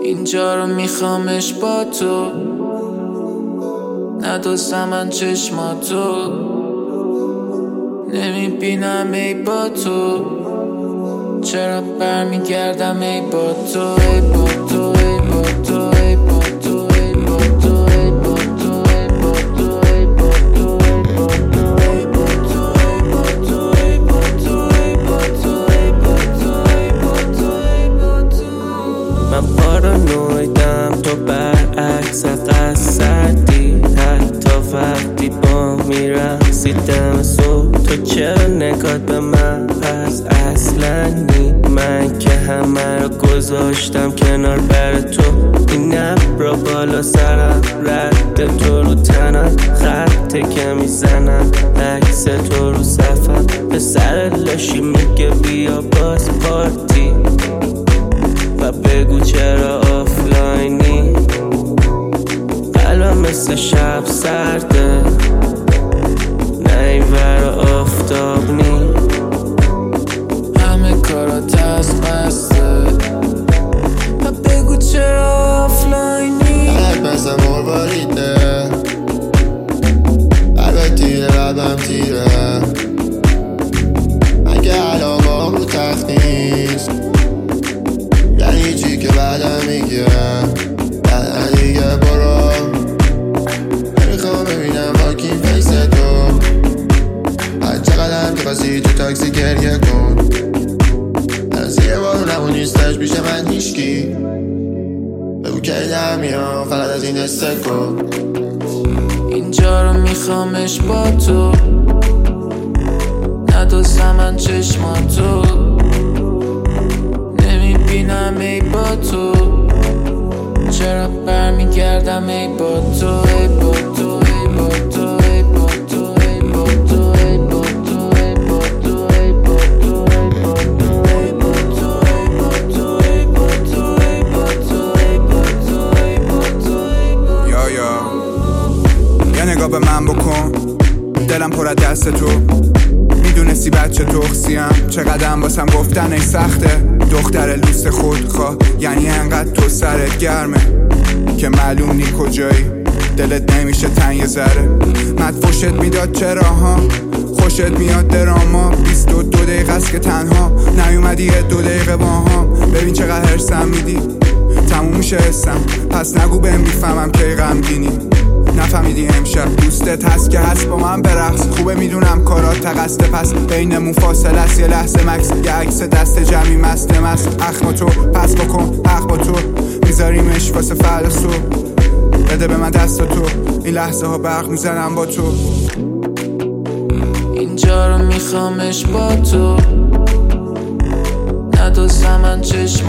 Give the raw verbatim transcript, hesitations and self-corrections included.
اینجا رو میخوامش با تو، ندوستم من چشماتو، نمیبینم ای با تو، چرا برمیگردم ای با تو، ای با تو، ای با تو، ای با تو، ای با تو، ای با تو، ای با تو، ای با تو، ای با تو، ای با تو، ای با تو، ای با تو، ای با تو، ای با تو، ای با تو. من پارانویدم تو برعکس قصدی، حتی وقتی با میرقصی دم صبح. تو چرا نگات به من پس اصلا نی؟ من که همه رو گذاشتم کنار بر تو. این ابرا بالا سرم، رد تو رو تنم، خطه که میزنم عکس تو رو صفم. به سر لاشی میگه بیا باز پارتی و بگو چرا آفلاینی. قلبم مثل شب سرده، نه این ور آفتاب نی. همه کارات از بسته و بگو چرا آفلاینی. قلب مثل مرباریده، قلب تیره قلبم تیره. اگه علاقام رو تخت نیست یعنی چی که بعدم میگه؟ بعد دیگه برو، نمیخوام ببینم واکین فیس تو. هر چقدر هم که بسی تو تاکسی گریه کن، از یه بارونم و نیستش پیش من هیشکی. بگو که در میام فقط از این استکو. اینجا رو میخوامش با تو، ندوستم من چشماتو، نمیبینم ای با تو، چرا برمیگردم ای با تو، ای با تو، ای با تو، ای با تو، ای با تو، ای با تو، ای با تو، ای با تو، ای با تو، ای با تو، ای با تو، ای با تو، ای با تو، ای با تو، ای با تو. یا یا یا نگاه به من بکن، دلم پر از دست تو. میدونستی بچه تخصیم چقدرم واسم گفتن ای سخته. دختر لوست خودخواه یعنی انقدر تو سرت گرمه که معلوم نی کجایی. دلت نمیشه تنگ یه ذره، مدفوشت میداد چرا ها؟ خوشت میاد دراما، بیست و دو دقیقه است که تنها نیومدی یه دو دقیقه با هم. ببین چقدر هرسم میدی، تموم میشه حسم، پس نگو بهم میفهمم کی غمگینی. نفهمیدی امشب دوستت هست که هست با من برقص. خوبه میدونم کارات تقصده، پس بینمون فاصله است یه لحظه مکس. یه عکس دست جمعی مسته مست، اخم تو پس بکن حق با تو، میذاریمش واسه فردا صبح. بده به من دست تو، این لحظه ها برق میزنم با تو. اینجا رو میخوامش با تو، ندوستم من چشم